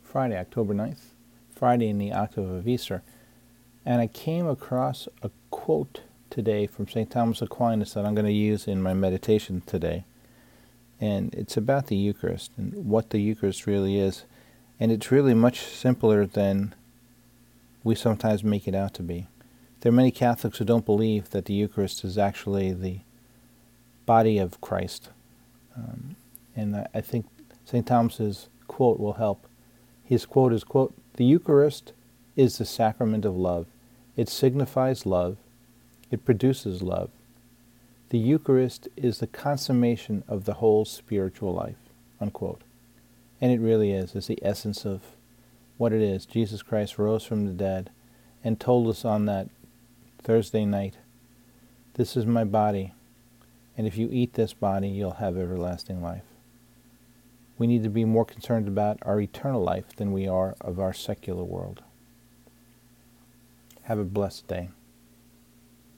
Friday, October 9th, Friday in the octave of Easter. And I came across a quote today from St. Thomas Aquinas that I'm going to use in my meditation today. And it's about the Eucharist and what the Eucharist really is. And it's really much simpler than we sometimes make it out to be. There are many Catholics who don't believe that the Eucharist is actually the body of Christ. And I think St. Thomas's quote will help. His quote is, quote, "The Eucharist is the sacrament of love. It signifies love. It produces love. The Eucharist is the consummation of the whole spiritual life," unquote. And it really is. It's the essence of what it is. Jesus Christ rose from the dead and told us on that Thursday night, "This is my body, and if you eat this body, you'll have everlasting life." We need to be more concerned about our eternal life than we are of our secular world. Have a blessed day.